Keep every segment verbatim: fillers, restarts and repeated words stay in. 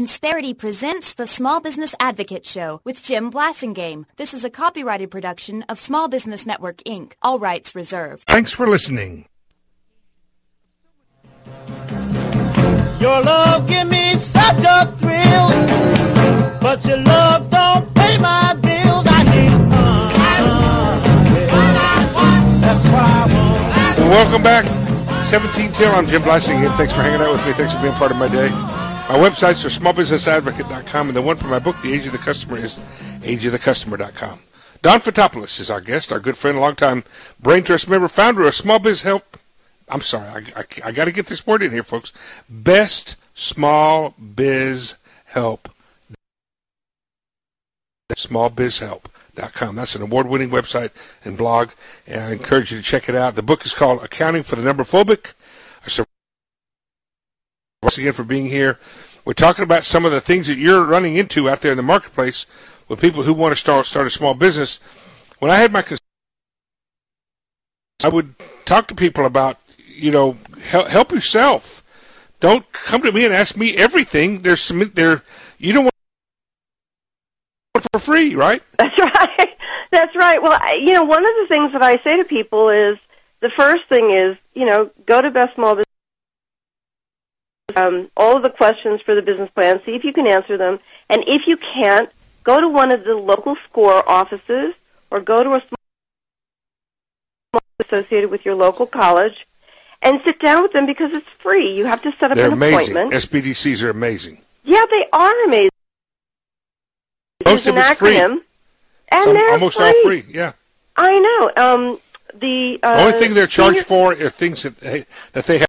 Insperity presents the Small Business Advocate Show with Jim Blasingame. This is a copyrighted production of Small Business Network, Incorporated. All rights reserved. Thanks for listening. Your love give me such a thrill, but your love don't pay my bills. I need uh, that's what I want. Well, welcome back. seventeen till. I'm Jim Blasingame. Thanks for hanging out with me. Thanks for being part of my day. My websites are small business advocate dot com, and the one for my book, The Age of the Customer, is age of the customer dot com. Don Fotopoulos is our guest, our good friend, longtime Brain Trust member, founder of Small Biz Help. I'm sorry, I, I, I got to get this word in here, folks. Best Small Biz Help. small biz help dot com. That's an award-winning website and blog, and I encourage you to check it out. The book is called Accounting for the Number Phobic. Once again for being here. We're talking about some of the things that you're running into out there in the marketplace with people who want to start start a small business. When I had my cons- I would talk to people about, you know, help, help yourself. Don't come to me and ask me everything. There's some there you don't want for free, right? That's right. That's right. Well, I, you know, one of the things that I say to people is the first thing is, you know, go to Best Small Business. Um, all of the questions for the business plan, see if you can answer them. And if you can't, go to one of the local SCORE offices or go to a small associated with your local college and sit down with them because it's free. You have to set up They're an amazing. appointment. S B D Cs are amazing. Yeah, they are amazing. Most of it's free. And Some, they're almost free. all free, yeah. I know. Um, the, uh, the only thing they're charged senior- for are things that they, that they have.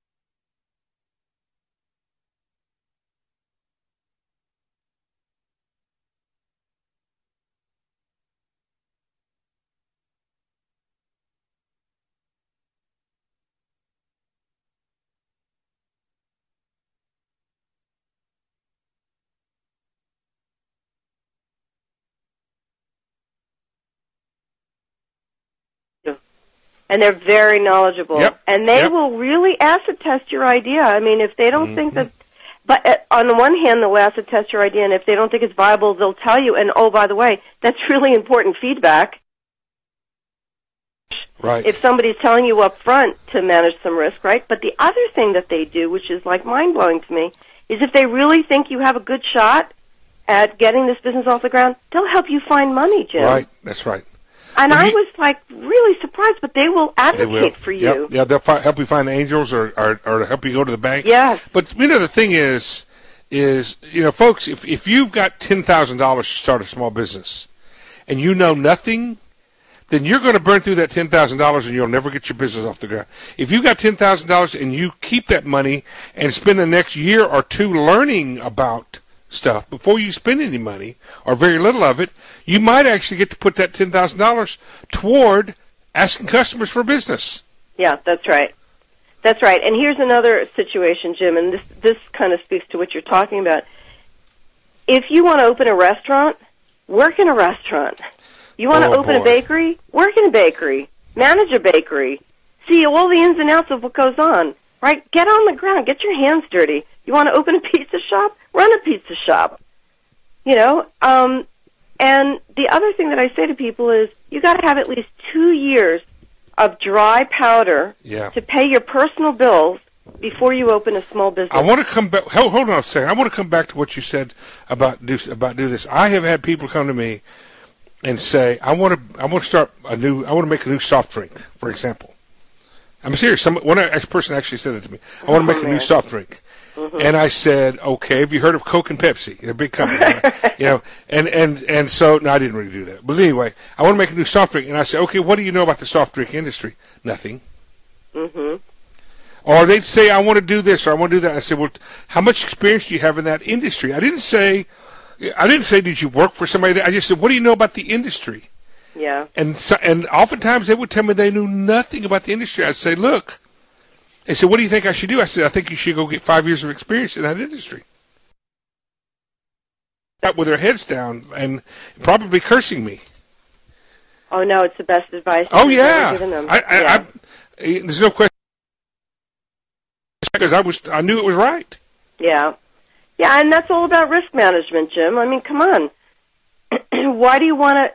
And they're very knowledgeable. Yep. And they Yep. will really acid test your idea. I mean, if they don't Mm-hmm. think that, but uh, on the one hand, they'll acid test your idea, and if they don't think it's viable, they'll tell you, and oh, by the way, that's really important feedback. Right. If somebody's telling you up front to manage some risk, right? But the other thing that they do, which is like mind-blowing to me, is if they really think you have a good shot at getting this business off the ground, they'll help you find money, Jim. Right, that's right. And Well, I you- was like really surprised, but they will They advocate will. for Yep. you. Yeah, they'll fi- help you find angels or, or, or help you go to the bank. Yes. But, you know, the thing is, is, you know, folks, if, if you've got ten thousand dollars to start a small business and you know nothing, then you're going to burn through that ten thousand dollars and you'll never get your business off the ground. If you've got ten thousand dollars and you keep that money and spend the next year or two learning about stuff before you spend any money or very little of it, you might actually get to put that ten thousand dollars toward asking customers for business. Yeah, that's right. That's right. And here's another situation, Jim, and this this kind of speaks to what you're talking about. If you want to open a restaurant, work in a restaurant. You want Oh, to open boy. a bakery, work in a bakery. Manage a bakery. See all the ins and outs of what goes on, right? Get on the ground. Get your hands dirty. You want to open a pizza shop? Run a pizza shop. You know, um, and the other thing that I say to people is you got to have at least two years of dry powder Yeah. to pay your personal bills before you open a small business. I want to come back. Hold, hold on a second. I want to come back to what you said about do about do this. I have had people come to me and say, "I want to. I want to start a new. I want to make a new soft drink, for example." I'm serious. Some one ex person actually said that to me. I want to Oh, make a man. new soft drink. Mhm. And I said, okay, have you heard of Coke and Pepsi? They're a big company, right? You know, and, and, and so, no, I didn't really do that. But anyway, I want to make a new soft drink. And I said, okay, what do you know about the soft drink industry? Nothing. Mm-hmm. Or they'd say, I want to do this or I want to do that. I said, well, how much experience do you have in that industry? I didn't say, I didn't say, did you work for somebody? That, I just said, what do you know about the industry? Yeah. And so, and oftentimes they would tell me they knew nothing about the industry. I'd say, look, they said, what do you think I should do? I said, I think you should go get five years of experience in that industry. Out with their heads down and probably cursing me. Oh, no, it's the best advice Oh, you've yeah. ever given them. I, I, yeah. I, there's no question because I was, I knew it was right. Yeah. Yeah, and that's all about risk management, Jim. I mean, come on. Why do you want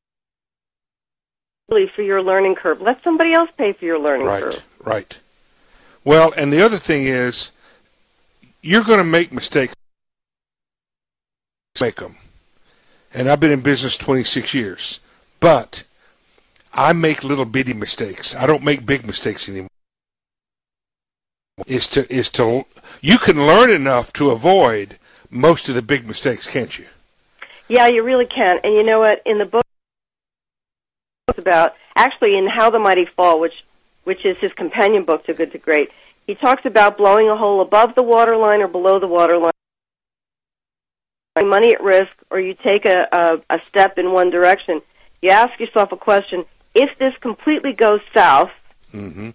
to for your learning curve? Let somebody else pay for your learning right, curve. Right, right. Well, and the other thing is, you're going to make mistakes. Make them. And I've been in business twenty-six years. But I make little bitty mistakes. I don't make big mistakes anymore. Is to is to you can learn enough to avoid most of the big mistakes, can't you? Yeah, you really can. And you know what? In the book about actually in How the Mighty Fall, which which is his companion book to Good to Great, he talks about blowing a hole above the waterline or below the waterline, money at risk, or you take a, a, a step in one direction. You ask yourself a question: if this completely goes south, mm-hmm.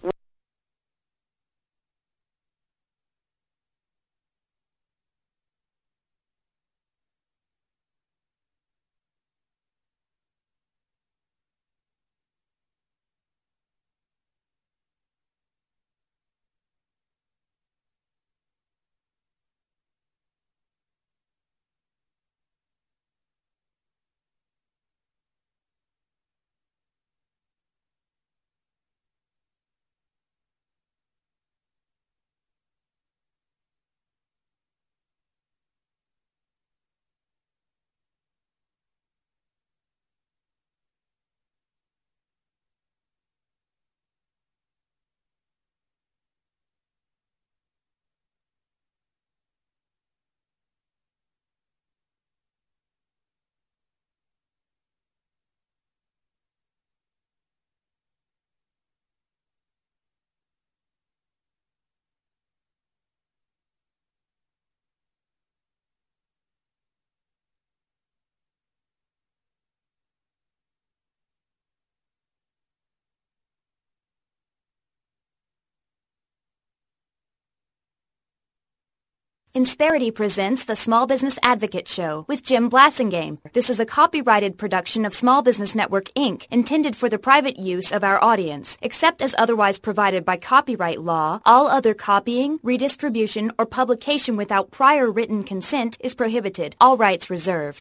Insperity presents the Small Business Advocate Show with Jim Blasingame. This is a copyrighted production of Small Business Network, Incorporated, intended for the private use of our audience. Except as otherwise provided by copyright law, all other copying, redistribution, or publication without prior written consent is prohibited. All rights reserved.